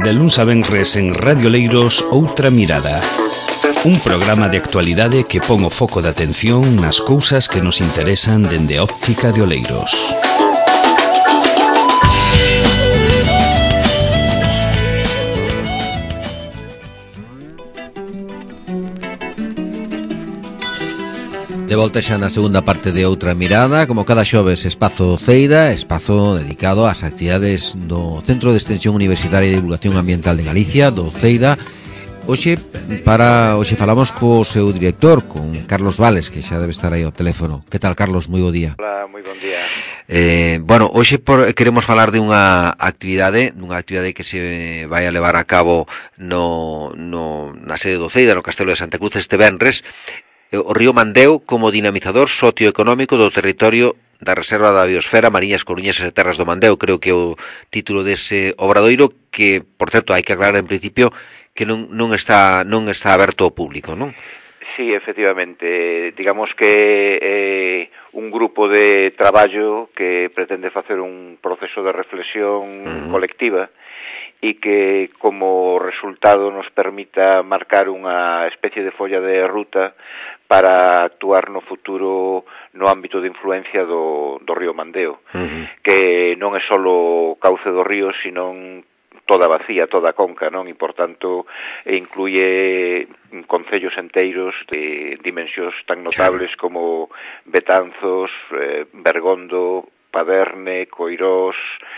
De luns a venres en Radio Oleiros, Outra Mirada. Un programa de actualidade que pon o foco de atención nas cousas que nos interesan dende a óptica de Oleiros. De volta xa na segunda parte de Outra Mirada, como cada xoves Espazo Ceida, espazo dedicado ás actividades do Centro de Extensión Universitaria e Divulgación Ambiental de Galicia, do Ceida. Hoxe falamos co seu director, con Carlos Vales, que xa debe estar aí ao teléfono. Que tal, Carlos? Moi bo día. Hola, moi bon día. Hoxe queremos falar de unha actividade que se vai a levar a cabo na sede do Ceida, no Castelo de Santa Cruz, este venres, o río Mandeo como dinamizador socioeconómico do territorio da Reserva da Biosfera Mariñas Coruñesas e Terras do Mandeo. Creo que é o título dese obradoiro que, por certo, hai que aclarar en principio que non está aberto ao público, non? Sí, efectivamente, digamos que é un grupo de traballo que pretende facer un proceso de reflexión colectiva e que como resultado nos permita marcar unha especie de folla de ruta para actuar no futuro no ámbito de influencia do río Mandeo, que non é só o cauce do río, senón toda a bacía, toda a conca, non? E, por tanto, incluye concellos enteiros de dimensións tan notables como Betanzos, Bergondo, Paderne, Coirós,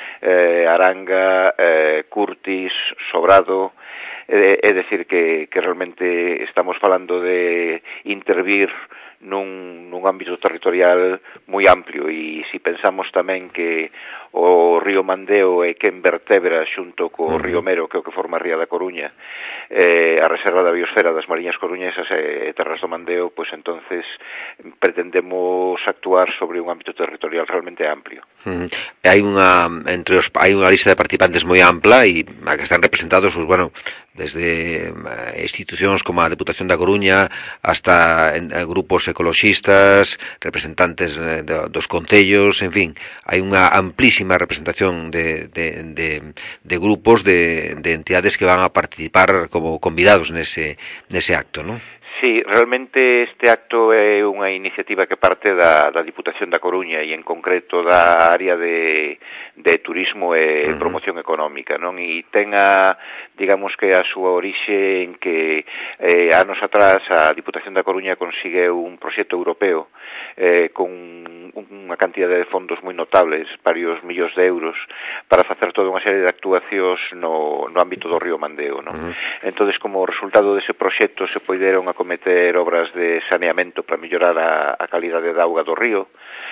Aranga, Curtis, Sobrado. É decir que realmente estamos falando de intervir nun ámbito territorial moi amplio, e se pensamos tamén que o río Mandeo é quen vertebra xunto co río Mero, que é o que forma a Ría da Coruña, a Reserva da Biosfera das Mariñas Coruñesas e Terras do Mandeo, pois entonces pretendemos actuar sobre un ámbito territorial realmente amplio. Hai unha lista de participantes moi ampla e a que están representados, desde institucións como a Deputación da Coruña hasta grupos ecoloxistas, representantes dos concellos, en fin, hai unha amplísima representación de grupos, de entidades que van a participar como convidados nese acto, non? Sí, realmente este acto é unha iniciativa que parte da Diputación da Coruña e en concreto da área de turismo e promoción económica, non? E ten digamos que a súa orixe en que anos atrás a Diputación da Coruña consigue un proxecto europeo con unha cantidade de fondos moi notables, varios millóns de euros, para facer toda unha serie de actuacións no ámbito do río Mandeo, non? Entonces, como resultado dese proxecto se poideron acometer obras de saneamento para mellorar a calidade da auga do río,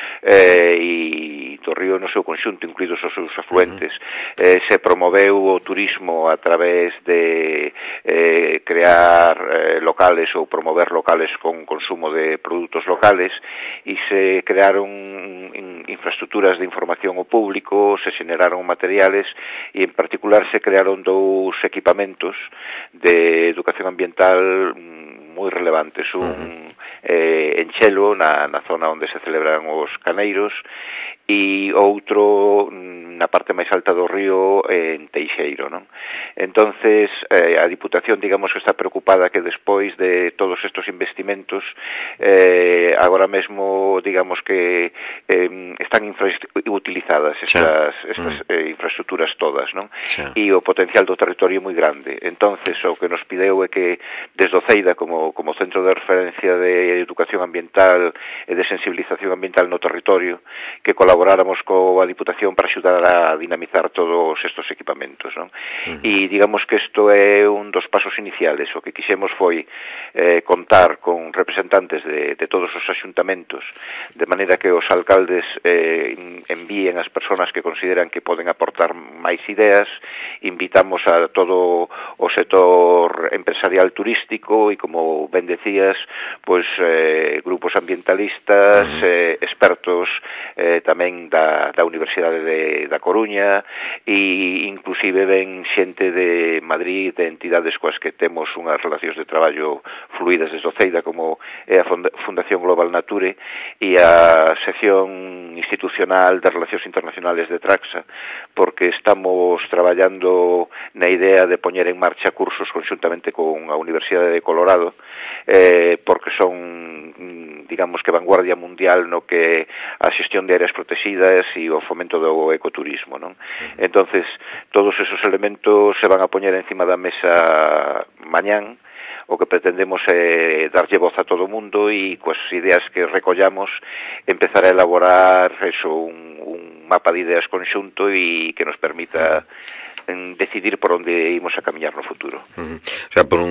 e do río no seu conxunto, incluídos os seus afluentes. Se promoveu o turismo a través de crear locales ou promover locales con consumo de produtos locales, e se crearon infraestructuras de información ao público, se xeneraron materiales e en particular se crearon 2 equipamentos de educación ambiental moi relevantes, un en Chelo, na zona onde se celebran os caneiros, e outro na parte máis alta do río en Teixeiro, non? Entonces, a Diputación, digamos que está preocupada que despois de todos estos investimentos, agora mesmo, digamos que están utilizadas estas infraestructuras todas, non? E o potencial do territorio é moi grande. Entonces, o que nos pideu é que desde o Ceida, como centro de referencia de educación ambiental e de sensibilización ambiental no territorio, que colaboráramos coa Diputación para axudar a dinamizar todos estos equipamentos, non? E digamos que isto é un dos pasos iniciales. O que quixemos foi contar con representantes de todos os axuntamentos, de maneira que os alcaldes envíen as persoas que consideran que poden aportar máis ideas. Invitamos a todo o sector empresarial turístico e, como ben decías, pois grupos ambientalistas, expertos tamén da Universidade da Coruña, e inclusive ven xente de Madrid, de entidades coas que temos unhas relacións de traballo fluídas desde o CEIDA, como é a Fundación Global Nature e a sección institucional das Relacións Internacionales de Traxa, porque estamos traballando na idea de poñer en marcha cursos conxuntamente con a Universidade de Colorado, porque son, digamos que, vanguardia mundial no que a xestión de áreas protegidas e o fomento do ecoturismo, non? Entonces, todos esos elementos se van a poñer encima da mesa mañán. O que pretendemos é darlle voz a todo o mundo e coas ideas que recollamos empezar a elaborar un mapa de ideas conxunto e que nos permita decidir por onde imos a camiñar no futuro. O sea, por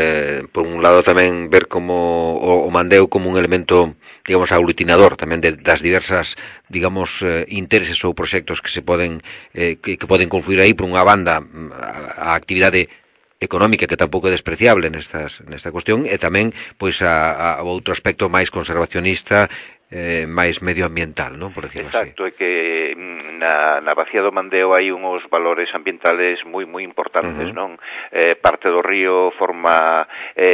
un lado tamén ver como o Mandeo como un elemento, digamos, aglutinador tamén das diversas, digamos, intereses ou proxectos que se poden que poden confluir aí. Por unha banda, a actividade económica, que tampouco é despreciable nesta cuestión, e tamén pois a outro aspecto máis conservacionista, máis medioambiental, non? Por decirlo así. Exacto, é que na Bacía do Mandeo hai uns valores ambientales moi importantes, non? Parte do río forma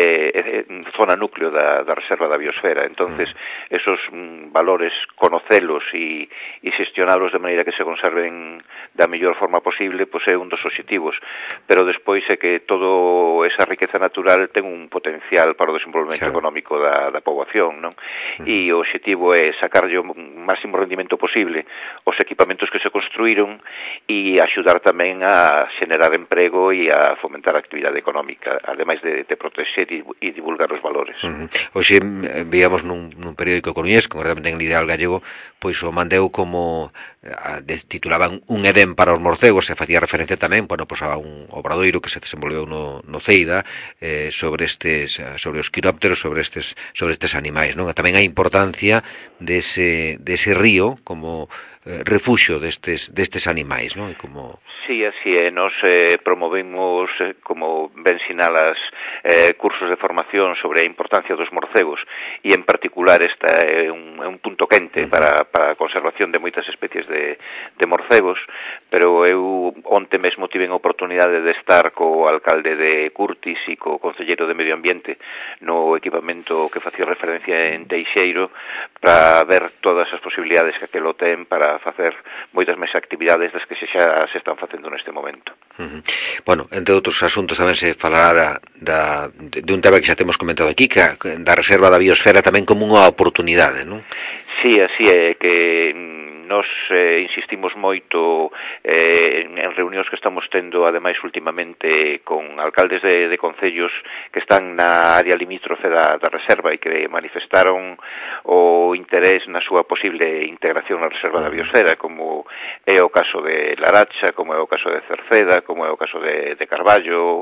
zona núcleo da reserva da biosfera, entonces esos valores, conocelos e xestionalos de maneira que se conserven da mellor forma posible, pois é un dos obxectivos, pero despois é que toda esa riqueza natural ten un potencial para o desenvolvemento económico da poboación, non? E o obxectivo é sacarlle o máximo rendimento posible os equipamentos que se construíron e axudar tamén a xenerar emprego e a fomentar a actividade económica, ademais de protexer e divulgar os valores. Hoxe víamos nun periódico coruñés, concretamente en el Ideal Gallego, pois o Mandeo como titulaban un Edén para os morcegos, e facía referencia tamén, bueno, pois a un obradoiro que se desenvolveu no CEIDA sobre os quirópteros, sobre estes animais, non? E tamén a importancia dese río como refuxio destes animais, non? Como... Sí, así é. Nos promovemos, como ben sinalas, cursos de formación sobre a importancia dos morcegos, e en particular esta é un punto quente para a conservación de moitas especies de morcegos, pero eu onte mesmo tive a oportunidade de estar co alcalde de Curtis e co concelleiro de Medio Ambiente no equipamento que facía referencia en Teixeiro, para ver todas as posibilidades que aquelo ten para facer moitas máis actividades das que xa se están facendo neste momento. Bueno, entre outros asuntos tamén se falará de un tema que xa temos comentado aquí, que da reserva da biosfera tamén como unha oportunidade, non? Sí, así é, que nos insistimos moito en reunións que estamos tendo, ademais, últimamente con alcaldes de concellos que están na área limítrofe da reserva e que manifestaron o interés na súa posible integración na reserva da biosfera, como é o caso de Laracha, como é o caso de Cerceda, como é o caso de Carballo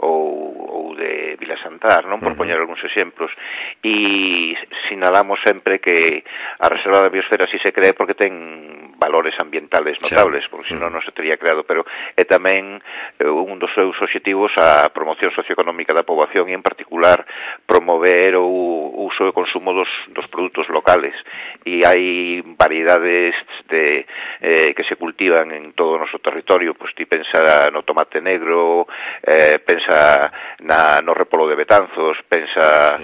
ou de Vilasantar, non? Por poñer algúns exemplos. E sinalamos sempre que a reserva da biosfera si se cree porque ten valores ambientales notables, porque senón non se teria creado, pero é tamén un dos seus obxectivos a promoción socioeconómica da poboación e, en particular, promover o uso e consumo dos produtos locales. E hai variedades que se cultivan en todo o noso territorio, pois ti pensa no tomate negro, pensa no repolo de Betanzos, pensa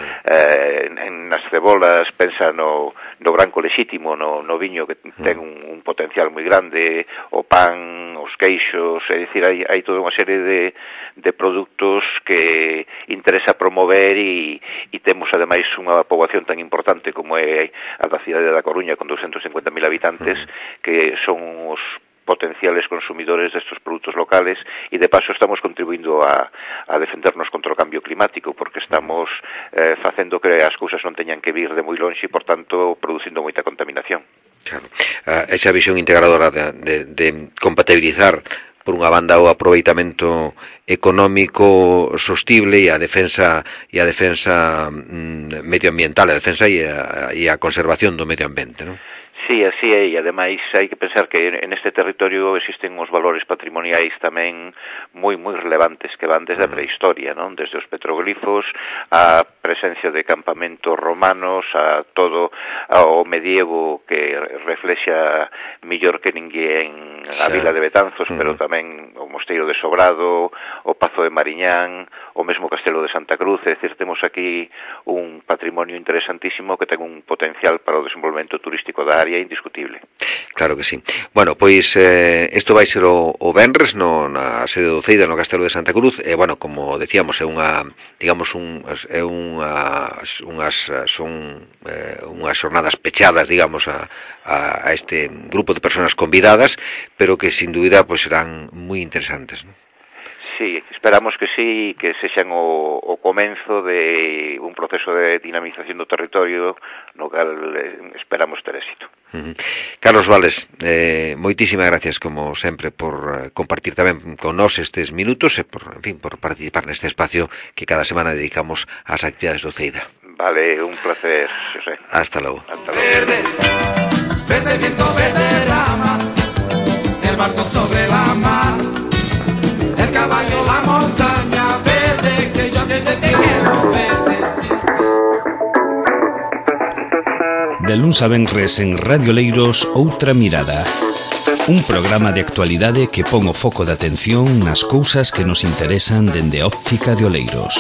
nas cebolas, pensa no branco lexítimo, no viño que ten un potencial moi grande, o pan, os queixos, é dicir, hai toda unha serie de produtos que interesa promover e temos ademais unha poboación tan importante como é a da cidade da Coruña con 250.000 habitantes que son os potenciales consumidores destes produtos locales e de paso estamos contribuindo a defendernos contra o cambio climático porque estamos facendo que as cousas non teñan que vir de moi longe e, por tanto, producindo moita contaminación. Claro. Esa visión integradora de compatibilizar por unha banda o aproveitamento económico sostible e a defensa medioambiental, a defensa e a conservación do medio ambiente, non? Sí, así é, e ademais hai que pensar que en este territorio existen uns valores patrimoniais tamén moi relevantes que van desde a prehistoria, non? Desde os petroglifos, a presencia de campamentos romanos, a todo o medievo que reflexa millor que ninguén a vila de Betanzos, pero tamén o mosteiro de Sobrado, o Pazo de Mariñán, o mesmo Castelo de Santa Cruz. É dicir, temos aquí un patrimonio interesantísimo que ten un potencial para o desenvolvemento turístico da área indiscutible. Claro que sí. Bueno, pois isto vai ser o venres na sede do Ceida, no Castelo de Santa Cruz, e bueno, como decíamos, é unha, digamos, son unhas xornadas pechadas, digamos, a este grupo de persoas convidadas, pero que sin dúbida pois serán moi interesantes, ¿no? Sí, esperamos que sí, que sexan o comenzo de un proceso de dinamización do territorio no cal esperamos ter éxito. Carlos Vales, moitísimas gracias como sempre por compartir tamén con nós estes minutos e por participar neste espacio que cada semana dedicamos ás actividades do Ceida. Vale, un placer, José. Hasta logo. Hasta logo. Verde, verde viento, verde ramas, el barco sobre la mar, el caballo, la montaña verde, que yo desde te quiero verde. De luns a venres en Radio Leiros, Outra Mirada. Un programa de actualidade que pon o foco de atención nas cousas que nos interesan dende a óptica de Oleiros.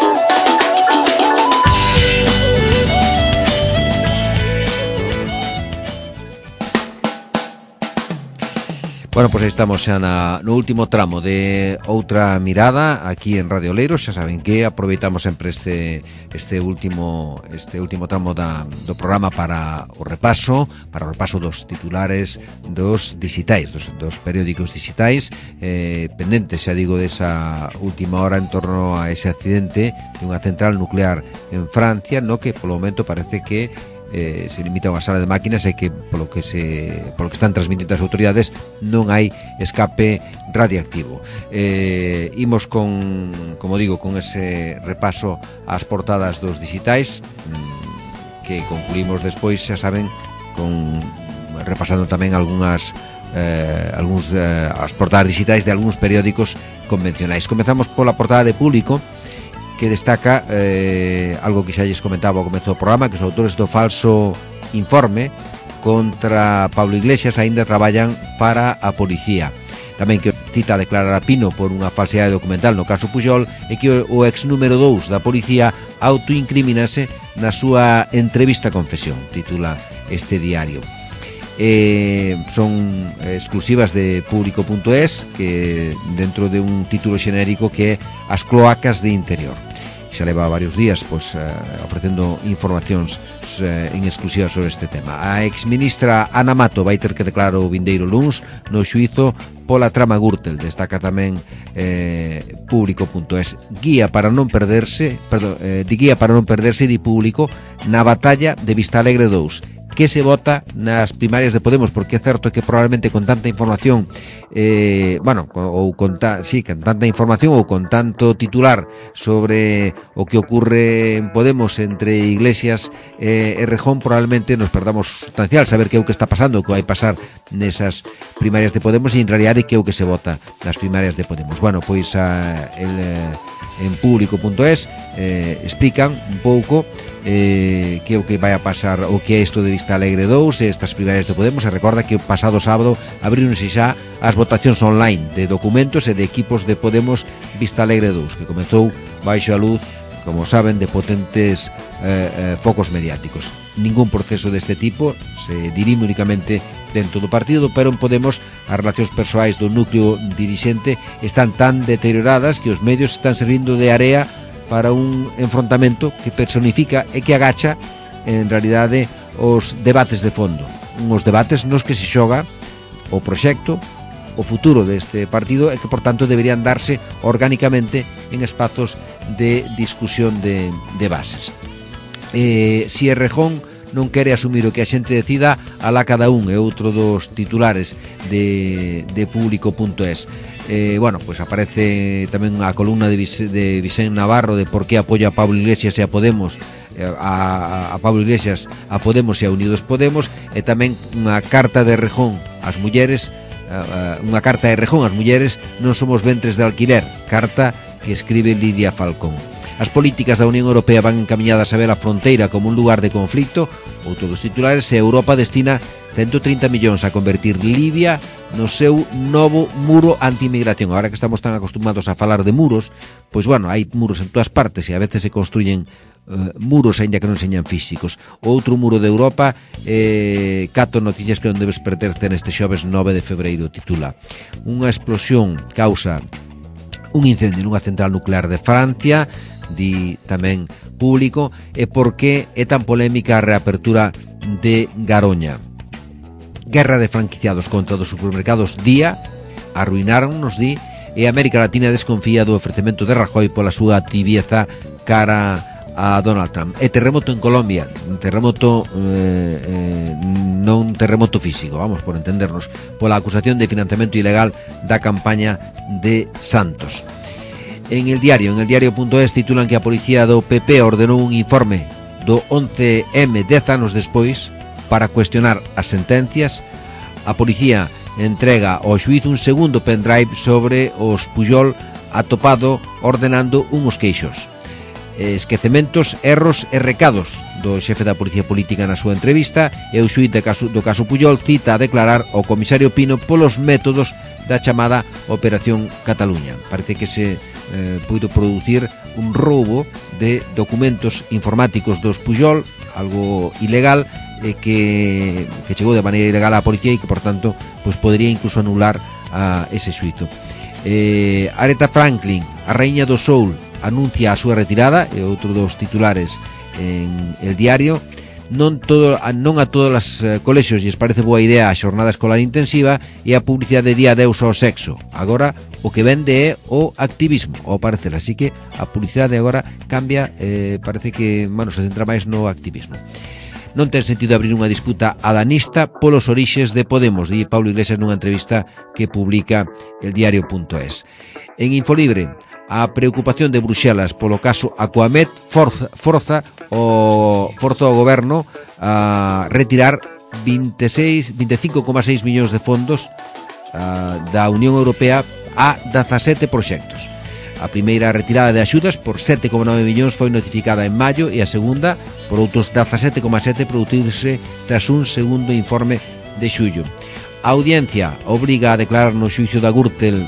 Bueno, pois estamos xa no último tramo de Outra Mirada aquí en Radio Oleiros. Xa saben que aproveitamos sempre este último tramo do programa para o repaso dos titulares dos digitais, dos periódicos digitais, pendentes, xa digo, desa última hora en torno a ese accidente de unha central nuclear en Francia, no que polo momento parece que se limita a unha sala de máquinas e que polo que están transmitindo as autoridades non hai escape radiactivo. Imos como digo, con ese repaso ás portadas dos digitais que concluímos despois, xa saben, repasando tamén as portadas digitais de algúns periódicos convencionais. Comezamos pola portada de Público, que destaca algo que xa lles comentaba ao comezo do programa, que os autores do falso informe contra Pablo Iglesias aínda traballan para a policía. Tamén que cita a declarar a Pino por unha falsedade documental no caso Pujol, e que o ex número 2 da policía autoincriminase na súa entrevista confesión, titula este diario. Son exclusivas de Público.es, que dentro de un título xenérico que é As cloacas de interior. Xa leva varios días ofrecendo informacións en exclusiva sobre este tema. A exministra Ana Mato vai ter que declarar o vindeiro luns no xuízo pola trama Gürtel. Destaca tamén Público.es. Guía para non perderse de Público na batalla de Vistalegre 2, que se vota nas primarias de Podemos, porque é certo que probablemente con tanta información con tanta información ou con tanto titular sobre o que ocurre en Podemos entre Iglesias e Rejón, probablemente nos perdamos sustancial saber que é o que está pasando, o que vai pasar nesas primarias de Podemos, e en realidade que é o que se vota nas primarias de Podemos. Bueno, pois en Público.es explican un pouco que é o que vai a pasar, o que é isto de Vistalegre 2 e estas primarias de Podemos. Se recorda que o pasado sábado abrironse xa as votacións online de documentos e de equipos de Podemos Vistalegre 2, que comezou baixo a luz, como saben, de potentes focos mediáticos. Ningún proceso deste tipo se dirime únicamente dentro do partido, pero en Podemos as relacións persoais do núcleo dirixente están tan deterioradas que os medios están servindo de area para un enfrontamento que personifica e que agacha en realidade os debates de fondo, uns debates nos que se xoga o proxecto, o futuro deste partido, e que por tanto deberían darse orgánicamente en espazos de discusión de bases. Si Errejón non quere asumir o que a xente decida, alá cada un, é outro dos titulares de Público.es. Pois aparece tamén a columna de Vicente Navarro de por que apoia a Pablo Iglesias e a Podemos a Pablo Iglesias, a Podemos e a Unidos Podemos, e tamén unha carta de Errejón ás mulleres, unha carta de Errejón ás mulleres: non somos ventres de alquiler, carta que escribe Lidia Falcón. As políticas da Unión Europea van encaminhadas a ver a fronteira como un lugar de conflicto. Outro dos titulares é: Europa destina 130 millóns a convertir Libia no seu novo muro anti-inmigración. Agora que estamos tan acostumados a falar de muros, pois bueno, hai muros en todas partes e a veces se construyen muros aínda que non señan físicos. Outro muro de Europa, 4 noticias que non debes perderse neste xoves 9 de febreiro, titula: unha explosión causa un incendio nunha central nuclear de Francia, di tamén Público. E por que é tan polémica a reapertura de Garoña? Guerra de franquiciados contra dos supermercados Día, arruináronnos, di, e América Latina desconfía do ofrecemento de Rajoy pola súa tibieza cara a Donald Trump. E terremoto en Colombia, terremoto non terremoto físico, vamos, por entendernos, pola acusación de financiamento ilegal da campaña de Santos. En el diario.es titulan que a policía do PP ordenou un informe do 11M 10 anos despois para cuestionar as sentencias. A policía entrega ao xuíz un segundo pendrive sobre os Pujol atopado ordenando unhos queixos. Esquecementos, erros e recados do xefe da Policía Política na súa entrevista, e o xuíz do caso Pujol cita a declarar ao comisario Pino polos métodos da chamada Operación Cataluña. Parece que se puido producir un roubo de documentos informáticos dos Pujol, algo ilegal, que chegou de maneira ilegal á policía e que, por tanto, pues podría incluso anular ese xuízo. Aretha Franklin, a raíña do soul, anuncia a súa retirada, e outro dos titulares en el diario. Non a todos os colexios lles parece boa idea a xornada escolar intensiva e a publicidade día adeus ao sexo. Agora o que vende é o activismo, ao parecer, así que a publicidade agora cambia, parece que, bueno, se centra máis no activismo. Non ten sentido abrir unha disputa adanista polos orixes de Podemos, di Pablo Iglesias nunha entrevista que publica el diario.es. En Infolibre, a preocupación de Bruxelas polo caso Aquamed forza o goberno a retirar 25,6 millóns de fondos da Unión Europea a 17 proxectos. A primeira retirada de axudas por 7,9 millóns foi notificada en maio, e a segunda por outros 17,7 produtirse tras un segundo informe de xullo. A audiencia obriga a declarar no xuicio da Gürtel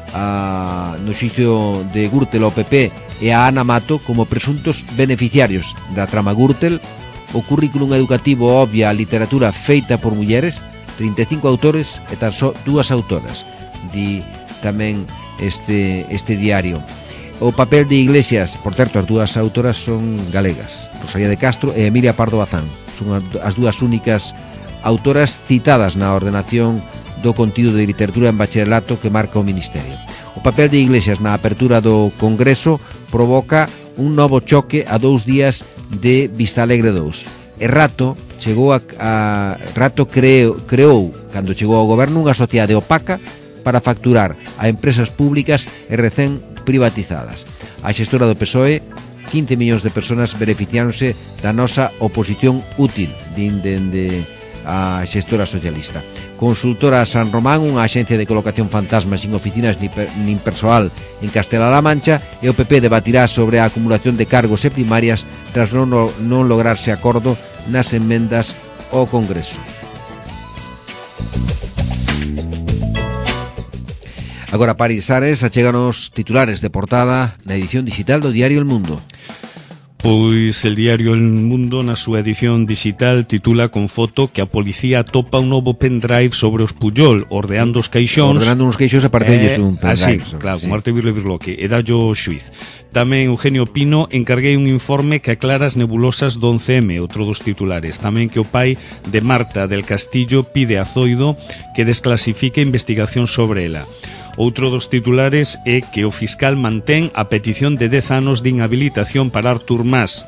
ao PP e a Ana Mato como presuntos beneficiarios da trama Gürtel. O currículum educativo obvia a literatura feita por mulleres, 35 autores e tan só 2 autoras, di tamén este diario. O papel de Iglesias, por certo, as 2 autoras son galegas, Rosalía de Castro e Emilia Pardo Bazán, son as 2 únicas autoras citadas na ordenación do contido de literatura en bacharelato que marca o Ministerio. O papel de Iglesias na apertura do Congreso provoca un novo choque a 2 días de Vistalegre 2. E Rato creou, cando chegou ao goberno, unha sociedade opaca para facturar a empresas públicas e recén privatizadas. A xestora do PSOE, 15 millóns de persoas beneficiáronse da nosa oposición útil, dende a xestora socialista. Consultora San Román, unha axencia de colocación fantasma sin oficinas nin persoal en Castela-La Mancha, e o PP debatirá sobre a acumulación de cargos e primarias tras non lograrse acordo nas emendas ao Congreso. Agora, Paris Ares achega nos titulares de portada na edición digital do diario El Mundo. Pois el diario El Mundo na súa edición digital titula con foto que a policía atopa un novo pendrive sobre os Pujol, ordenando os caixóns. Ordenando uns caixóns e aparecelles un pendrive. Así, claro, como arte birloque, e dallo o xuiz. Tamén Eugenio Pino encarguei un informe que aclara as nebulosas do 11M, outro dos titulares. Tamén que o pai de Marta del Castillo pide a Zoido que desclasifique a investigación sobre ela. Outro dos titulares é que o fiscal mantén a petición de 10 anos de inhabilitación para Artur Mas,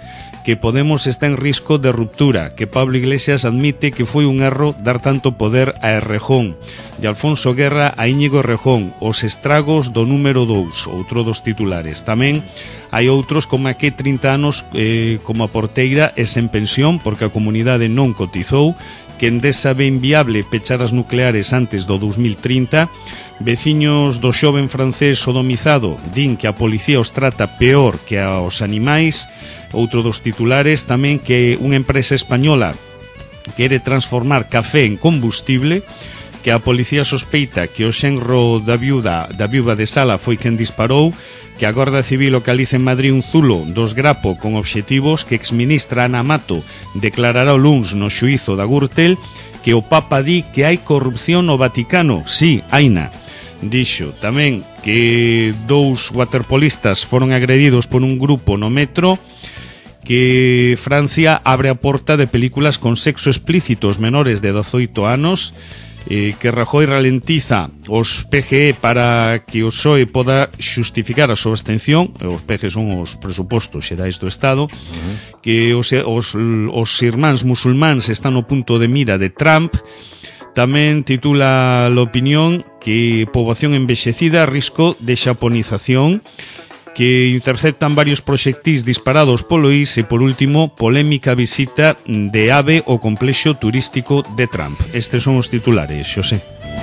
que Podemos está en risco de ruptura, que Pablo Iglesias admite que foi un erro dar tanto poder a Errejón, de Alfonso Guerra a Íñigo Errejón, os estragos do número 2, outro dos titulares. Tamén hai outros como a que 30 anos como a porteira e sen pensión porque a comunidade non cotizou, que Endesa ve inviable pechar as nucleares antes do 2030, veciños do xoven francés sodomizado din que a policía os trata peor que aos animais, outro dos titulares tamén que unha empresa española quere transformar café en combustible, que a policía sospeita que o xenro da viúva de Sala foi quen disparou, que a Garda Civil localiza en Madrid un zulo dos Grapo con obxectivos, que exministra Ana Mato declarará o luns no xuízo da Gürtel, que o Papa di que hai corrupción no Vaticano. Sí, haina. Dixo tamén que 2 waterpolistas foron agredidos por un grupo no metro, que Francia abre a porta de películas con sexo explícito aos menores de 18 anos, que Rajoy ralentiza os PGE para que o PSOE poda xustificar a súa abstención. Os PGE son os presupostos xerais do Estado, que os irmáns musulmáns están no punto de mira de Trump. Tamén titula l'Opinión que poboación envexecida a risco de xaponización, que interceptan varios proxectís disparados polo IS e, por último, polémica visita de AVE ao complexo turístico de Trump. Estes son os titulares, Xosé.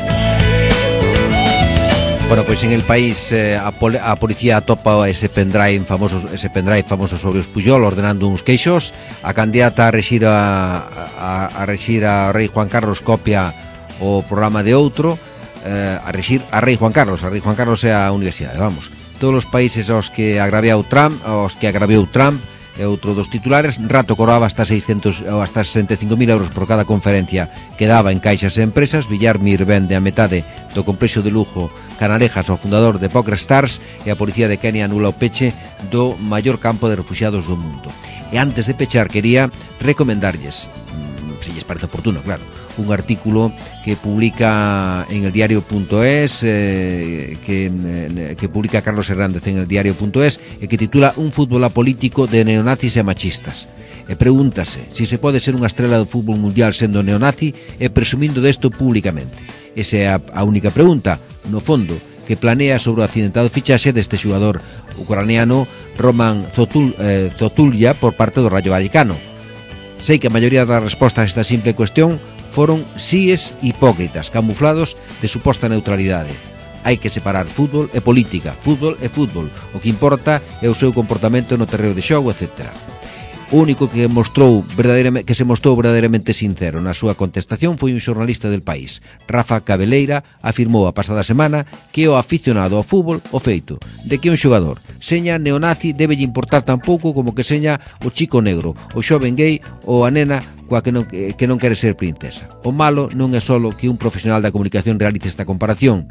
Bueno, pois en el país a policía atopa ese pendrive famoso sobre os Pujol ordenando uns queixos. A candidata a rexir a rei Juan Carlos copia o programa de outro, a rexir a rei Juan Carlos. A rei Juan Carlos é a universidade, vamos. Todos os países aos que agraviou Trump é outro dos titulares. Rato cobraba hasta 65.000 euros por cada conferencia que daba en caixas e empresas. Villarmir vende a metade do complexo de lujo Canalejas ao fundador de Poker Stars, e a policía de Kenia anula o peche do maior campo de refugiados do mundo. E antes de pechar quería recomendarlles, se lles parece oportuno, claro, un artículo que publica en el diario.es, que publica Carlos Hernández en el diario.es, e que titula Un fútbol apolítico de neonazis e machistas. E pregúntase se se pode ser unha estrela do fútbol mundial sendo neonazi e presumindo desto públicamente. Esa é a única pregunta, no fondo, que planea sobre o accidentado fichaxe deste xogador ucraniano Roman Zotulya por parte do Rayo Vallecano. Sei que a maioría das respostas a esta simple cuestión foron síes hipócritas, camuflados de suposta neutralidade. Hai que separar fútbol e política, fútbol e fútbol. O que importa é o seu comportamento no terreo de xogo, etc. O único que se mostrou verdadeiramente sincero na súa contestación foi un xornalista del País. Rafa Cabeleira afirmou a pasada semana que o aficionado ao fútbol o feito de que un xogador seña neonazi debe importar tan pouco como que seña o chico negro, o xoven gay ou a nena coa que non quere ser princesa. O malo non é solo que un profesional da comunicación realice esta comparación.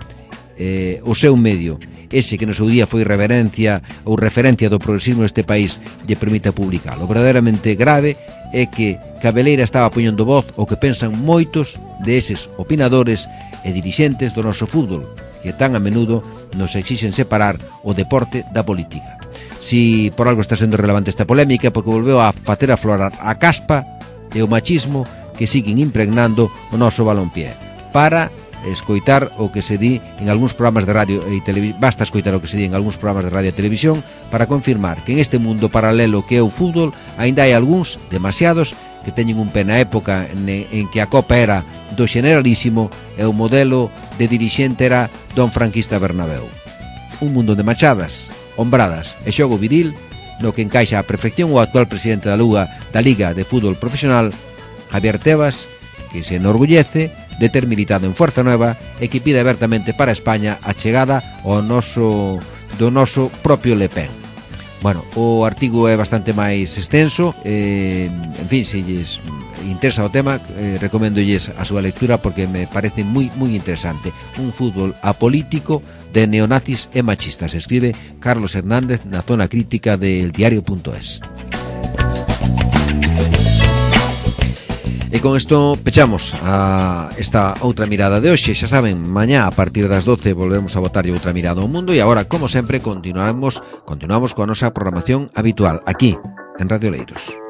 O seu medio, ese que no seu día foi referencia do progresismo neste país, lle permite publicalo. O verdadeiramente grave é que Cabeleira estaba poñendo voz ao que pensan moitos deses opinadores e dirixentes do noso fútbol, que tan a menudo nos exixen separar o deporte da política. Si por algo está sendo relevante esta polémica, porque volveu a facer aflorar a caspa e o machismo que siguen impregnando o noso balonpié. Para escoitar o que se di en algúns programas de radio e televisión, basta escoitar o que se di en algúns programas de radio e televisión para confirmar que en este mundo paralelo que é o fútbol aínda hai algúns, demasiados, que teñen un pé na época en que a Copa era do Generalísimo e o modelo de dirixente era don franquista Bernabéu. Un mundo de machadas, hombradas e xogo viril no que encaixa a perfección o actual presidente da Liga de Fútbol Profesional, Javier Tebas, que se enorgullece de ter militado en Fuerza Nueva e que pide abertamente para España a chegada do noso propio Le Pen. Bueno, o artigo é bastante máis extenso, en fin, se lles interesa o tema, recoméndolles a súa lectura porque me parece moi interesante. Un fútbol apolítico de neonazis e machistas, escribe Carlos Hernández na zona crítica del diario.es. E con isto pechamos a esta outra mirada de hoxe. Xa saben, mañá a partir das 12 volvemos a botarlle outra mirada ao mundo. E agora, como sempre, continuamos coa nosa programación habitual aquí, en Radio Leiros.